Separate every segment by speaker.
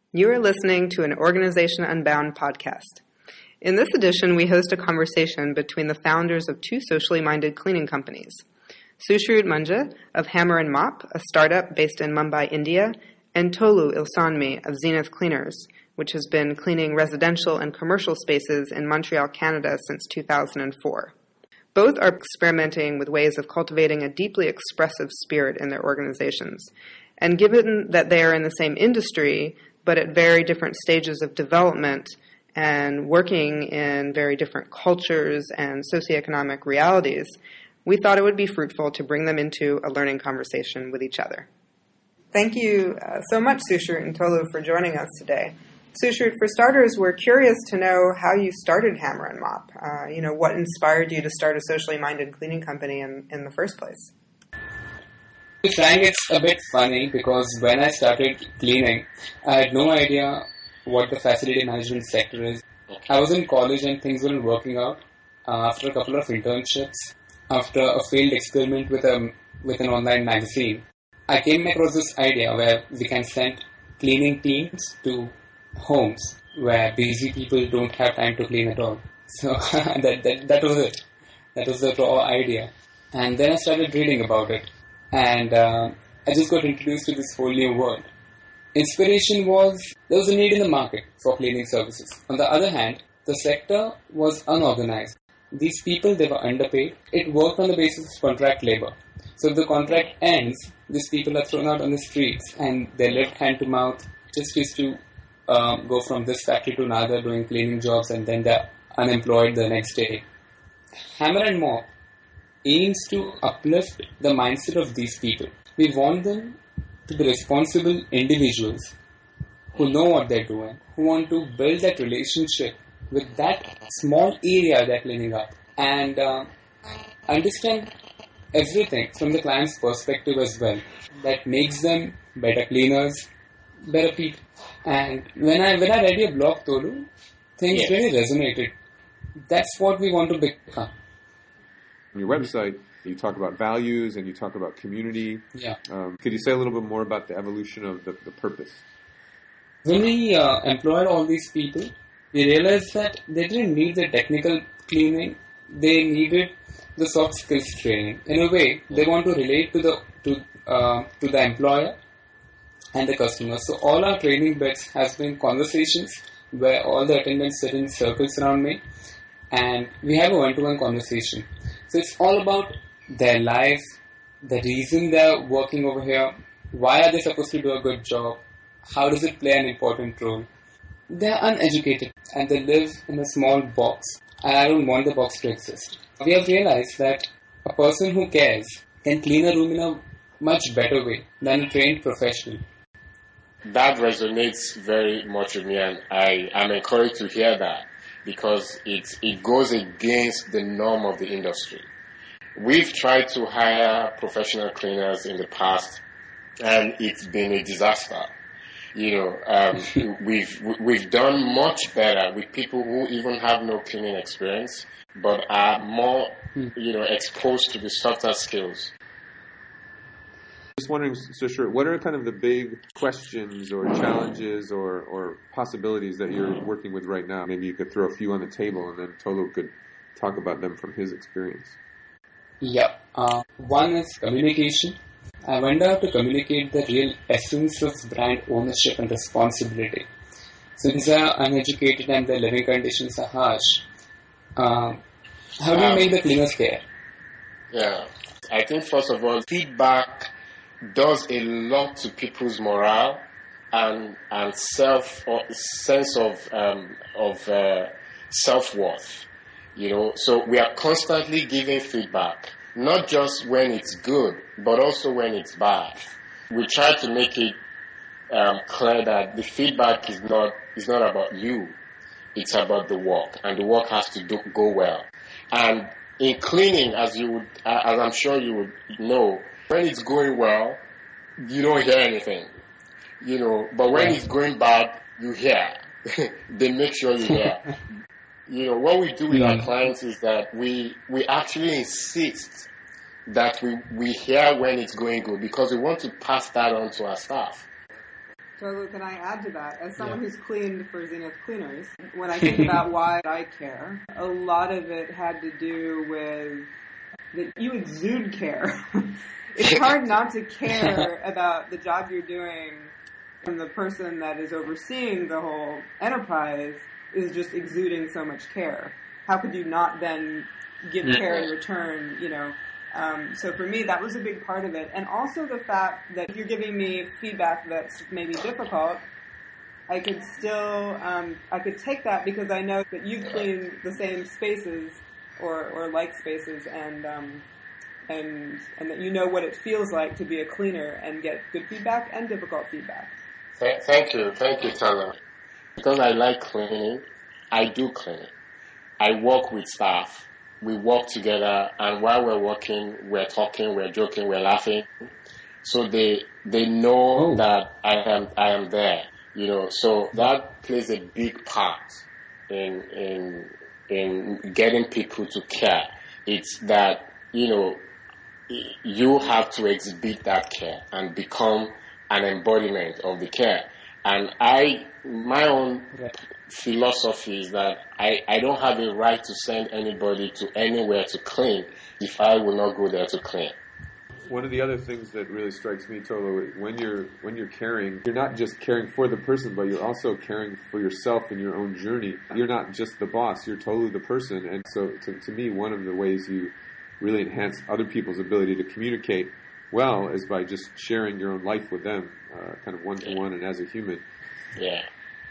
Speaker 1: You are listening to an Organization Unbound podcast. In this edition, we host a conversation between the founders of two socially minded cleaning companies, Sushrut Manja of Hammer & Mop, a startup based in Mumbai, India, and Tolu Ilsanmi of Zenith Cleaners, which has been cleaning residential and commercial spaces in Montreal, Canada since 2004. Both are experimenting with ways of cultivating a deeply expressive spirit in their organizations. And given that they are in the same industry, but at very different stages of development and working in very different cultures and socioeconomic realities, we thought it would be fruitful to bring them into a learning conversation with each other. Thank you so much, Sushrut and Tolu, for joining us today. Sushrut, for starters, we're curious to know how you started Hammer & Mop. What inspired you to start a socially minded cleaning company in the first place?
Speaker 2: To Frank, it's a bit funny because when I started cleaning, I had no idea what the facility management sector is. I was in college and things weren't working out. After a couple of internships, after a failed experiment with an online magazine, I came across this idea where we can send cleaning teams to homes where busy people don't have time to clean at all. So that was it. That was the raw idea. And then I started reading about it. And I just got introduced to this whole new world. Inspiration was, there was a need in the market for cleaning services. On the other hand, the sector was unorganized. These people, they were underpaid. It worked on the basis of contract labor. So if the contract ends, these people are thrown out on the streets and they're left hand to mouth, just used to go from this factory to another doing cleaning jobs, and then they're unemployed the next day. Hammer & Mop aims to uplift the mindset of these people. We want them to be responsible individuals who know what they're doing, who want to build that relationship with that small area they're cleaning up, and understand everything from the client's perspective as well. That makes them better cleaners, better people. And when I read your blog, Tolu, things really resonated. That's what we want to become.
Speaker 3: On your website, you talk about values and you talk about community.
Speaker 2: Yeah.
Speaker 3: Could you say a little bit more about the evolution of the purpose?
Speaker 2: When we employed all these people, we realized that they didn't need the technical cleaning. They needed the soft skills training. In a way, they want to relate to the employer and the customer. So all our training bits has been conversations where all the attendants sit in circles around me and we have a one-to-one conversation. So it's all about their life, the reason they're working over here, why are they supposed to do a good job, how does it play an important role. They're uneducated and they live in a small box, and I don't want the box to exist. We have realized that a person who cares can clean a room in a much better way than a trained professional.
Speaker 4: That resonates very much with me, and I'm encouraged to hear that because it goes against the norm of the industry. We've tried to hire professional cleaners in the past, and it's been a disaster. We've done much better with people who even have no cleaning experience, but are more, exposed to the softer skills.
Speaker 3: Just wondering, Sushrut, what are kind of the big questions or challenges or possibilities that you're working with right now? Maybe you could throw a few on the table and then Tolu could talk about them from his experience.
Speaker 2: Yeah. One is communication. I went out to communicate the real essence of brand ownership and responsibility. So these are uneducated and their living conditions are harsh. How do you make the cleaners care?
Speaker 4: Yeah. I think, first of all, feedback does a lot to people's morale and sense of self-worth. So we are constantly giving feedback, not just when it's good, but also when it's bad. We try to make it clear that the feedback is not about you, it's about the work, and the work has to go well. And in cleaning, as I'm sure you would know, when it's going well, you don't hear anything, but when it's going bad, you hear. They make sure you hear. What we do with our clients is that we actually insist that we hear when it's going good because we want to pass that on to our staff.
Speaker 1: So can I add to that? As someone who's cleaned for Zenith Cleaners, when I think about why I care, a lot of it had to do with that you exude care. It's hard not to care about the job you're doing, and the person that is overseeing the whole enterprise is just exuding so much care. How could you not then give care in return, So for me, that was a big part of it. And also the fact that if you're giving me feedback that's maybe difficult, I could still, I could take that because I know that you've cleaned the same spaces or like spaces and that you know what it feels like to be a cleaner and get good feedback and difficult feedback.
Speaker 4: Thank you, Tyler. Because I like cleaning, I do cleaning. I work with staff. We work together, and while we're working, we're talking, we're joking, we're laughing. So they know that I am there, So that plays a big part in getting people to care. It's that you have to exhibit that care and become an embodiment of the care. And my own philosophy is that I don't have a right to send anybody to anywhere to clean if I will not go there to clean.
Speaker 3: One of the other things that really strikes me, Tolu, when you're caring, you're not just caring for the person, but you're also caring for yourself and your own journey. You're not just the boss, you're totally the person. And so to me, one of the ways you really enhance other people's ability to communicate well is by just sharing your own life with them, kind of one-to-one and as a human.
Speaker 4: Yeah.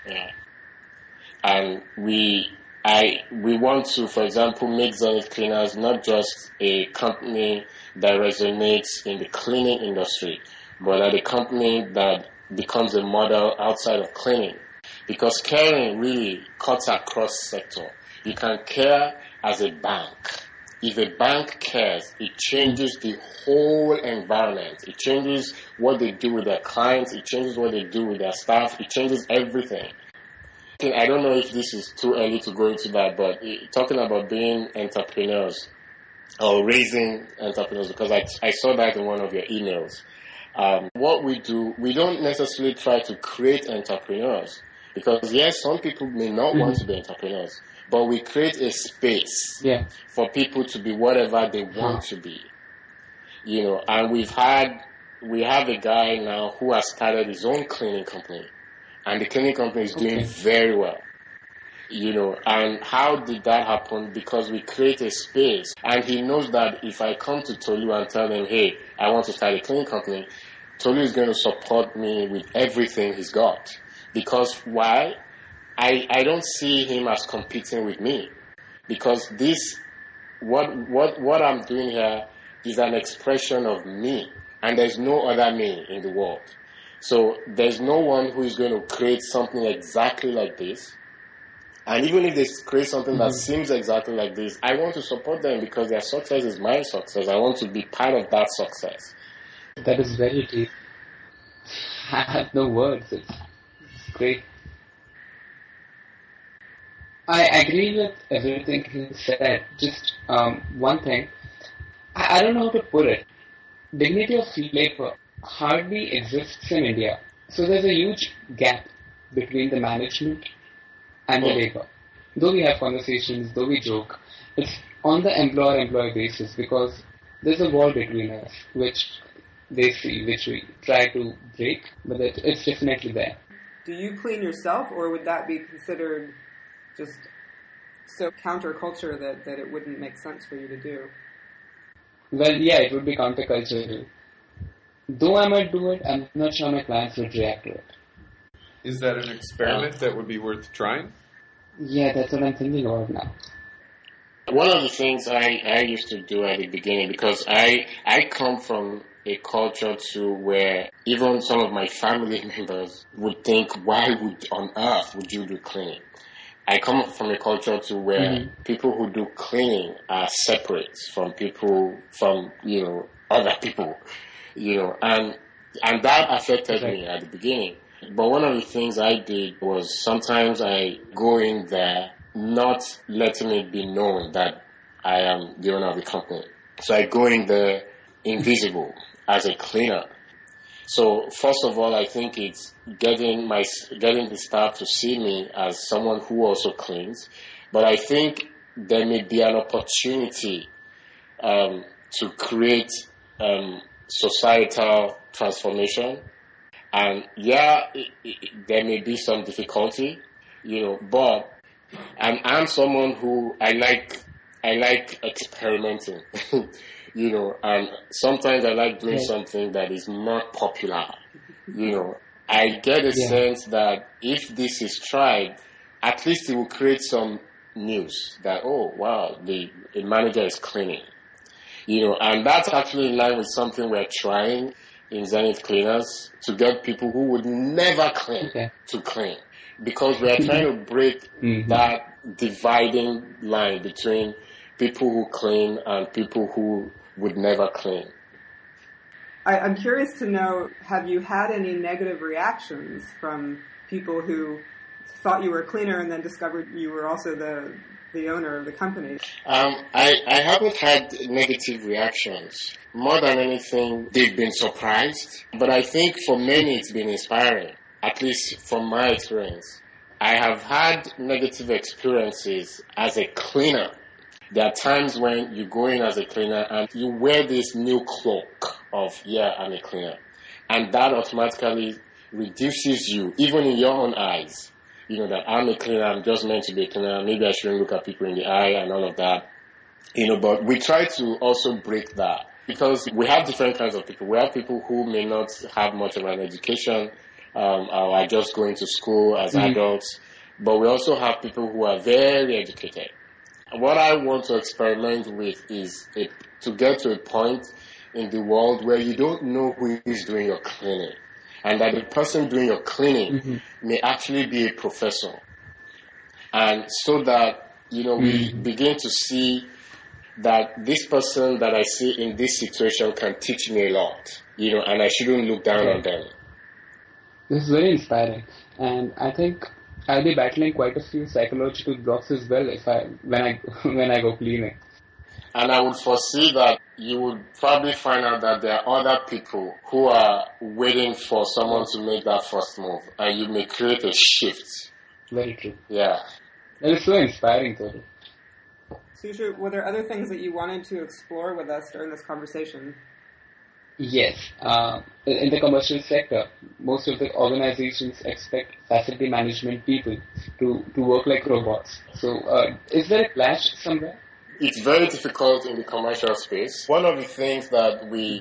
Speaker 4: And we want to, for example, make Zenith Cleaners not just a company that resonates in the cleaning industry, but a company that becomes a model outside of cleaning. Because caring really cuts across sector. You can care as a bank. If a bank cares, it changes the whole environment. It changes what they do with their clients. It changes what they do with their staff. It changes everything. I don't know if this is too early to go into that, but talking about being entrepreneurs or raising entrepreneurs, because I saw that in one of your emails. What we do, we don't necessarily try to create entrepreneurs, because yes, some people may not want to be entrepreneurs, but we create a space for people to be whatever they want to be. And we have a guy now who has started his own cleaning company. And the cleaning company is doing very well, and how did that happen? Because we create a space, and he knows that if I come to Tolu and tell him, hey, I want to start a cleaning company, Tolu is going to support me with everything he's got. Because why? I don't see him as competing with me, because what I'm doing here is an expression of me, and there's no other me in the world. So there's no one who is going to create something exactly like this. And even if they create something that seems exactly like this, I want to support them because their success is my success. I want to be part of that success.
Speaker 2: That is very deep. I have no words. It's great. I agree with everything you said. Just one thing. I don't know how to put it. Dignity of labor hardly exists in India. So there's a huge gap between the management and the labor. Though we have conversations, though we joke, it's on the employer-employee basis because there's a wall between us, which they see, which we try to break, but it's definitely there.
Speaker 1: Do you clean yourself, or would that be considered just so counterculture that it wouldn't make sense for you to do?
Speaker 2: Well, yeah, it would be countercultural. Though I might do it, I'm not sure my clients would react to it.
Speaker 3: Is that an experiment that would be worth trying?
Speaker 2: Yeah, that's what I'm thinking about now.
Speaker 4: One of the things I used to do at the beginning, because I come from a culture too where even some of my family members would think, why on earth would you do cleaning? I come from a culture too where people who do cleaning are separate from other people. And that affected me at the beginning. But one of the things I did was sometimes I go in there not letting it be known that I am the owner of the company. So I go in there invisible as a cleaner. So first of all, I think it's getting the staff to see me as someone who also cleans. But I think there may be an opportunity to create societal transformation. And there may be some difficulty, but I'm someone who I like experimenting, and sometimes I like doing something that is not popular. I get a sense that if this is tried, at least it will create some news that, oh, wow, the manager is cleaning. And that's actually in line with something we're trying in Zenith Cleaners, to get people who would never clean to clean. Because we are trying to break that dividing line between people who clean and people who would never clean.
Speaker 1: I'm curious to know, have you had any negative reactions from people who thought you were a cleaner and then discovered you were also the owner of the company?
Speaker 4: I haven't had negative reactions. More than anything, they've been surprised. But I think for many it's been inspiring, at least from my experience. I have had negative experiences as a cleaner. There are times when you go in as a cleaner and you wear this new cloak of, I'm a cleaner. And that automatically reduces you, even in your own eyes. That I'm a cleaner, I'm just meant to be a cleaner, maybe I shouldn't look at people in the eye and all of that. But we try to also break that, because we have different kinds of people. We have people who may not have much of an education, or are just going to school as adults, but we also have people who are very educated. What I want to experiment with is to get to a point in the world where you don't know who is doing your cleaning, and that the person doing your cleaning may actually be a professor. And so that, we begin to see that this person that I see in this situation can teach me a lot, and I shouldn't look down on them.
Speaker 2: This is very inspiring, and I think I'll be battling quite a few psychological blocks as well when I go cleaning.
Speaker 4: And I would foresee that you would probably find out that there are other people who are waiting for someone to make that first move, and you may create a shift.
Speaker 2: Very true.
Speaker 4: Yeah.
Speaker 2: That is so inspiring, totally.
Speaker 1: Sushu, were there other things that you wanted to explore with us during this conversation?
Speaker 2: Yes. In the commercial sector, most of the organizations expect facility management people to work like robots. So, is there a clash somewhere?
Speaker 4: It's very difficult in the commercial space. One of the things that we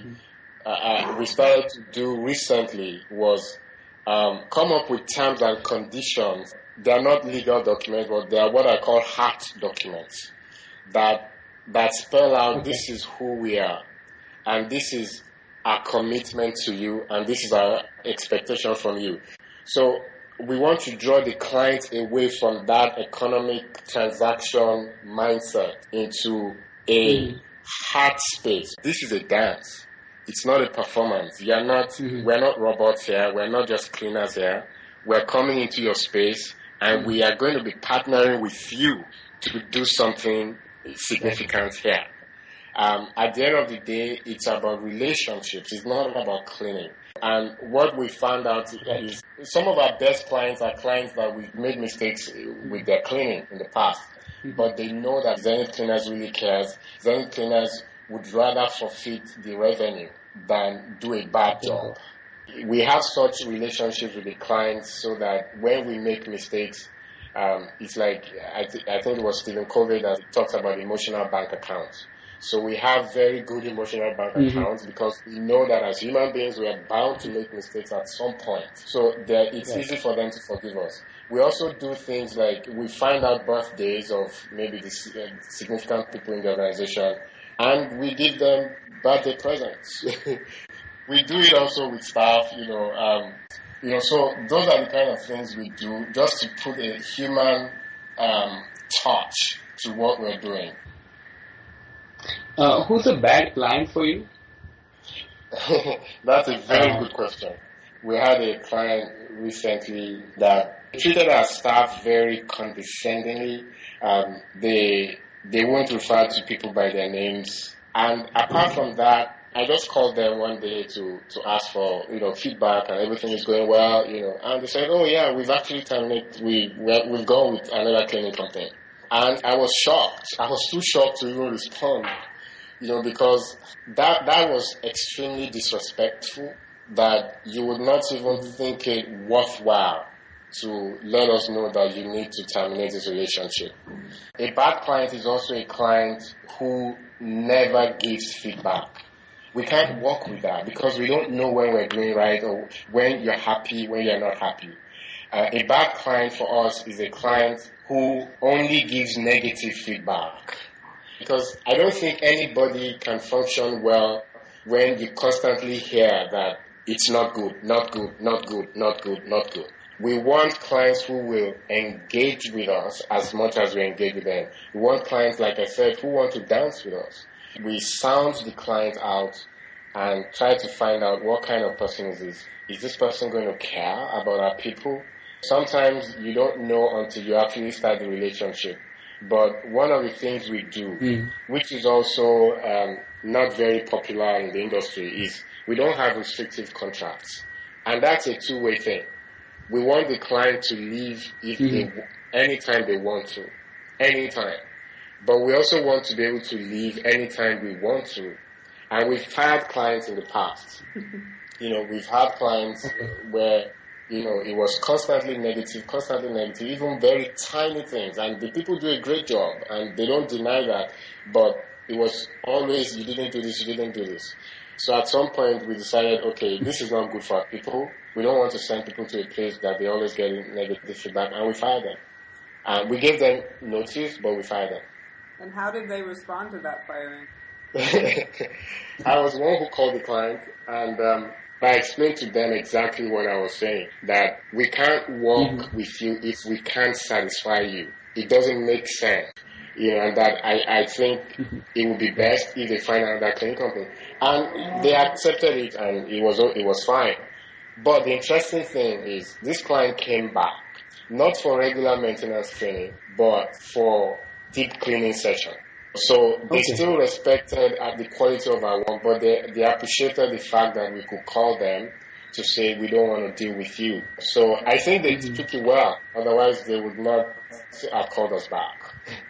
Speaker 4: started to do recently was come up with terms and conditions. They are not legal documents, but they are what I call heart documents that spell out this is who we are, and this is our commitment to you, and this is our expectation from you. So we want to draw the client away from that economic transaction mindset into a heart space. This is a dance. It's not a performance. We're not robots here. We're not just cleaners here. We're coming into your space, and we are going to be partnering with you to do something significant here. At the end of the day, it's about relationships. It's not about cleaning. And what we found out is some of our best clients are clients that we've made mistakes with their cleaning in the past. But they know that Zenith Cleaners really cares. Zenith Cleaners would rather forfeit the revenue than do a bad job. We have such relationships with the clients so that when we make mistakes, it's like, I think it was Stephen Covey that talks about emotional bank accounts. So we have very good emotional bank accounts because we know that as human beings we are bound to make mistakes at some point. So it's easy for them to forgive us. We also do things like we find out birthdays of maybe the significant people in the organization, and we give them birthday presents. We do it also with staff, so those are the kind of things we do just to put a human touch to what we're doing.
Speaker 2: Who's a bad client for you?
Speaker 4: That's a very good question. We had a client recently that treated our staff very condescendingly. They won't refer to people by their names. And apart from that, I just called them one day to ask for, feedback, and everything is going well, and they said, oh yeah, we've actually terminated, we've gone with another cleaning company. And I was shocked. I was too shocked to even respond, because that was extremely disrespectful, that you would not even think it worthwhile to let us know that you need to terminate this relationship. A bad client is also a client who never gives feedback. We can't work with that because we don't know when we're doing right or when you're happy, when you're not happy. A bad client for us is a client who only gives negative feedback. Because I don't think anybody can function well when you constantly hear that it's not good, not good, not good, not good, not good. We want clients who will engage with us as much as we engage with them. We want clients, like I said, who want to dance with us. We sound the client out and try to find out what kind of person is this. Is this person going to care about our people? Sometimes you don't know until you actually start the relationship. But one of the things we do, which is also not very popular in the industry, is we don't have restrictive contracts. And that's a two-way thing. We want the client to leave if they anytime they want to. Anytime. But we also want to be able to leave anytime we want to. And we've had clients in the past. We've had clients where, it was constantly negative, even very tiny things. And the people do a great job, and they don't deny that. But it was always, you didn't do this. So at some point we decided, okay, this is not good for our people. We don't want to send people to a place that they always get negative feedback, and we fired them. And we gave them notice, but we fired them.
Speaker 1: And how did they respond to that firing?
Speaker 4: I was the one who called the client, and I explained to them exactly what I was saying, that we can't work with you if we can't satisfy you. It doesn't make sense. And that I think it would be best if they find another cleaning company. And they accepted it, and it was fine. But the interesting thing is, this client came back, not for regular maintenance cleaning, but for deep cleaning session. So they still respected the quality of our work, but they appreciated the fact that we could call them to say, we don't want to deal with you. So I think they took it well. Otherwise, they would not have called us back.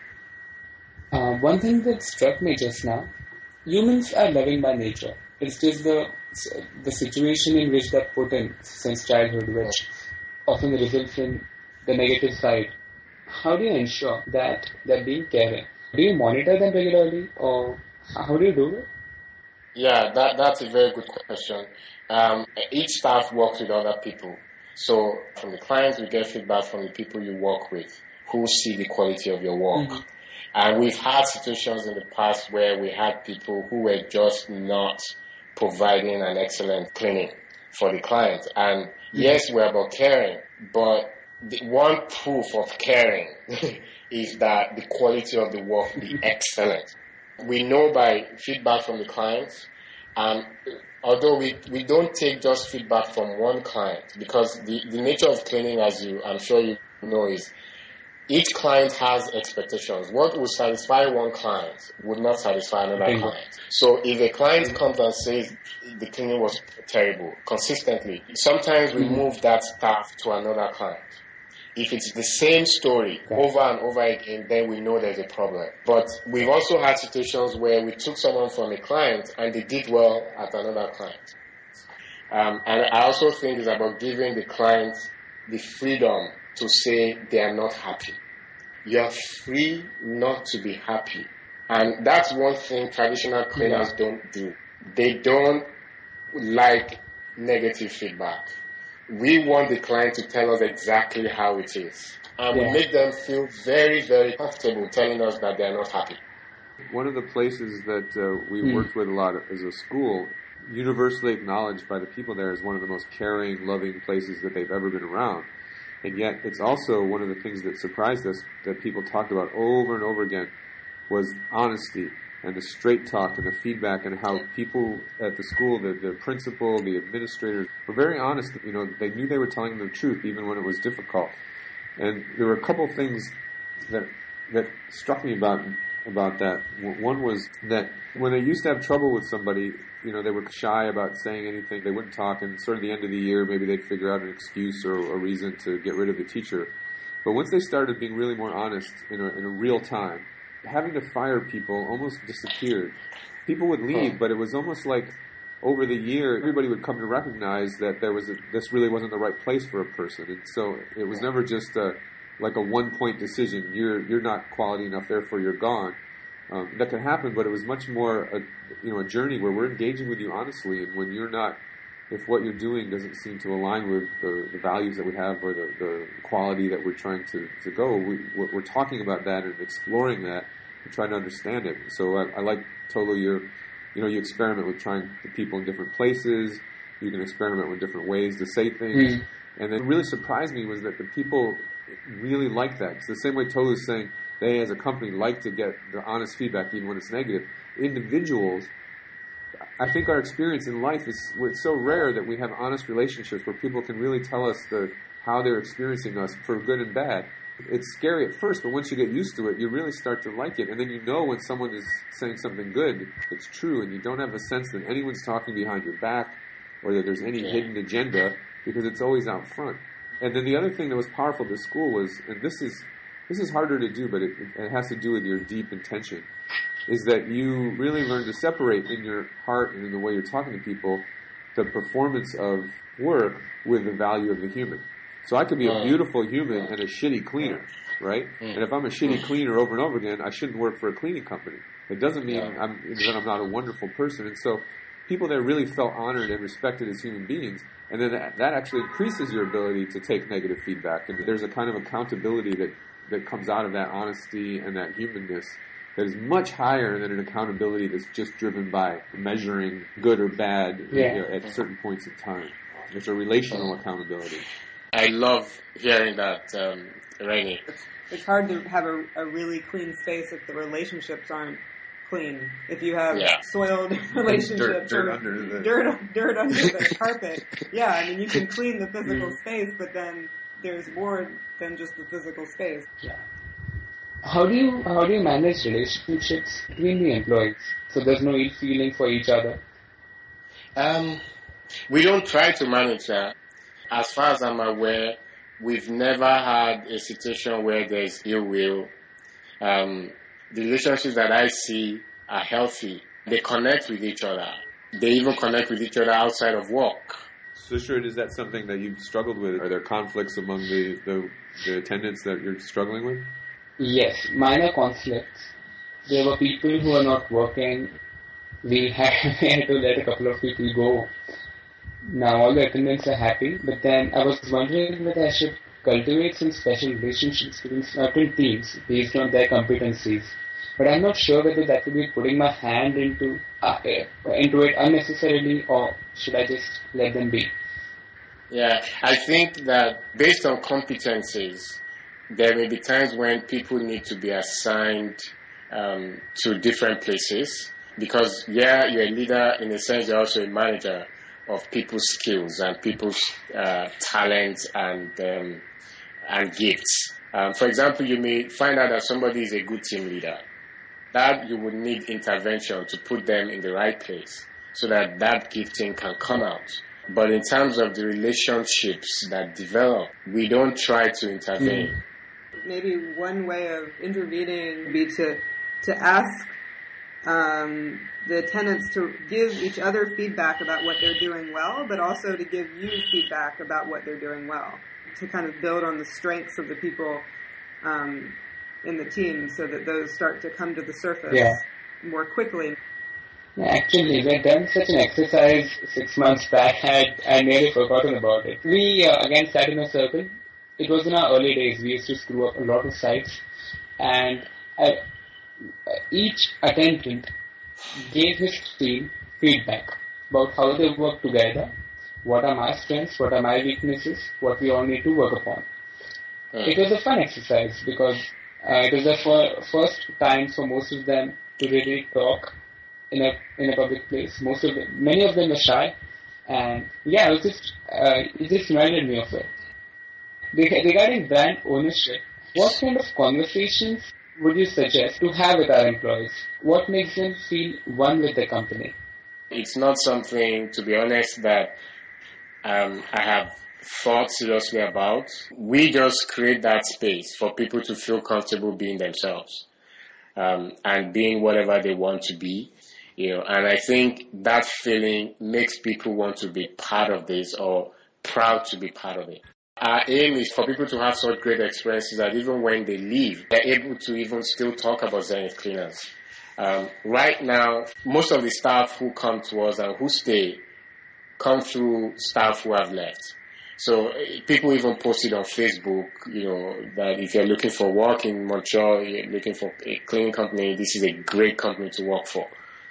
Speaker 2: One thing that struck me just now, humans are loving by nature. It's just the situation in which they're put in since childhood, which often results in the negative side. How do you ensure that they're being caring? Do you monitor them regularly, or how do you do it?
Speaker 4: Yeah, that's a very good question. Each staff works with other people. So from the clients, we get feedback from the people you work with who see the quality of your work. And we've had situations in the past where we had people who were just not providing an excellent cleaning for the client. And yes, we're about caring, but the one proof of caring is that the quality of the work be excellent. We know by feedback from the clients, and although we don't take just feedback from one client, because the nature of cleaning, as I'm sure you know, is each client has expectations. What will satisfy one client would not satisfy another client. So if a client comes and says the cleaning was terrible consistently, sometimes we move that staff to another client. If it's the same story over and over again, then we know there's a problem. But we've also had situations where we took someone from a client and they did well at another client. And I also think it's about giving the clients the freedom to say they are not happy. You are free not to be happy. And that's one thing traditional cleaners don't do. They don't like negative feedback. We want the client to tell us exactly how it is. And we make them feel very, very comfortable telling us that they're not happy.
Speaker 3: One of the places that we worked with a lot as a school, universally acknowledged by the people there as one of the most caring, loving places that they've ever been around. And yet it's also one of the things that surprised us that people talked about over and over again was honesty and the straight talk and the feedback, and how people at the school, the principal, the administrators, were very honest. They knew they were telling the truth even when it was difficult. And there were a couple things that struck me about about that. One was that when they used to have trouble with somebody, they were shy about saying anything. They wouldn't talk, and sort of the end of the year, maybe they'd figure out an excuse or a reason to get rid of the teacher. But once they started being really more honest in a real time, having to fire people almost disappeared. People would leave, but it was almost like over the year, everybody would come to recognize that this really wasn't the right place for a person. And so it was never just like a one-point decision. You're not quality enough, therefore you're gone. That could happen, but it was much more a journey where we're engaging with you honestly, and when you're not, if what you're doing doesn't seem to align with the values that we have or the quality that we're trying to go, we're talking about that and exploring that and trying to understand it. So I like Tolu, you experiment with trying the people in different places. You can experiment with different ways to say things. Mm. And then what really surprised me was that the people really like that. It's the same way Tolu is saying they as a company like to get the honest feedback even when it's negative. Individuals, I think our experience in life it's so rare that we have honest relationships where people can really tell us how they're experiencing us for good and bad. It's scary at first, but once you get used to it, you really start to like it. And then when someone is saying something good, it's true, and you don't have a sense that anyone's talking behind your back or that there's any hidden agenda because it's always out front. And then the other thing that was powerful at the school was, and this is harder to do, but it has to do with your deep intention, is that you really learn to separate in your heart and in the way you're talking to people the performance of work with the value of the human. So I could be a beautiful human and a shitty cleaner, right? And if I'm a shitty cleaner over and over again, I shouldn't work for a cleaning company. It doesn't mean that I'm not a wonderful person. And so people there really felt honored and respected as human beings. And then that actually increases your ability to take negative feedback. And there's a kind of accountability that comes out of that honesty and that humanness that is much higher than an accountability that's just driven by measuring good or bad at certain points in time. It's a relational accountability.
Speaker 4: I love hearing that, Rainey.
Speaker 1: It's hard to have a really clean space if the relationships aren't clean. If you have soiled relationships
Speaker 3: dirt
Speaker 1: or
Speaker 3: under
Speaker 1: dirt under the carpet, you can clean the physical space, but then there's more than just the physical space.
Speaker 2: Yeah. How do you manage relationships between the employees so there's no ill feeling for each other?
Speaker 4: We don't try to manage that. As far as I'm aware, we've never had a situation where there's ill will. The relationships that I see are healthy. They connect with each other. They even connect with each other outside of work.
Speaker 3: Sushrit, is that something that you've struggled with? Are there conflicts among the attendants that you're struggling with?
Speaker 2: Yes, minor conflicts. There were people who are not working. We had to let a couple of people go. Now all the attendants are happy, but then I was wondering whether I should cultivate some special relationships between certain teams based on their competencies. But I'm not sure whether that would be putting my hand into it unnecessarily, or should I just let them be?
Speaker 4: Yeah, I think that based on competencies, there may be times when people need to be assigned to different places because, you're a leader in a sense, you're also a manager of people's skills and people's talents and gifts. For example, you may find out that somebody is a good team leader. That you would need intervention to put them in the right place so that gifting can come out. But in terms of the relationships that develop, we don't try to intervene.
Speaker 1: Maybe one way of intervening would be to ask the tenants to give each other feedback about what they're doing well, but also to give you feedback about what they're doing well, to kind of build on the strengths of the people in the team so that those start to come to the surface more quickly.
Speaker 2: Actually, we had done such an exercise 6 months back, I nearly forgotten about it. We again sat in a circle. It was in our early days. We used to screw up a lot of sites, and each attendant gave his team feedback about how they work together, what are my strengths, what are my weaknesses, what we all need to work upon. It was a fun exercise because it was the first time for most of them to really talk in a public place. Many of them were shy, and it just reminded me of it. Regarding brand ownership, what kind of conversations would you suggest to have with our employees? What makes them feel one with the company?
Speaker 4: It's not something, to be honest, that I have thought seriously about. We just create that space for people to feel comfortable being themselves and being whatever they want to be. And I think that feeling makes people want to be part of this or proud to be part of it. Our aim is for people to have such great experiences that even when they leave, they're able to even still talk about Zenith Cleaners. Right now, most of the staff who come to us and who stay come through staff who have left. So people even posted on Facebook, that if you're looking for work in Montreal, you're looking for a cleaning company, this is a great company to work for.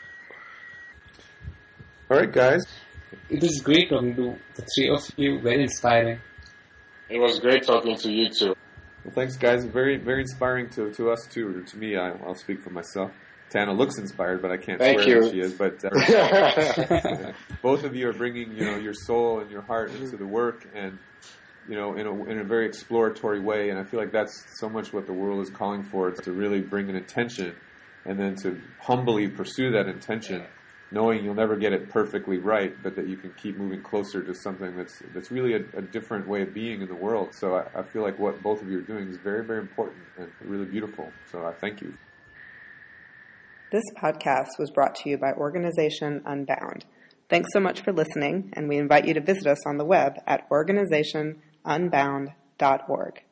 Speaker 3: All right, guys.
Speaker 2: It was great talking to the three of you. Very inspiring.
Speaker 4: It was great talking to you too.
Speaker 3: Well, thanks, guys. Very, very inspiring to us too. To me, I'll speak for myself. Tana looks inspired, but I can't swear that she is. But both of you are bringing, your soul and your heart into the work, and in a very exploratory way. And I feel like that's so much what the world is calling for: to really bring an intention, and then to humbly pursue that intention, knowing you'll never get it perfectly right, but that you can keep moving closer to something that's really a different way of being in the world. So I feel like what both of you are doing is very, very important and really beautiful. So I thank you.
Speaker 1: This podcast was brought to you by Organization Unbound. Thanks so much for listening, and we invite you to visit us on the web at organizationunbound.org.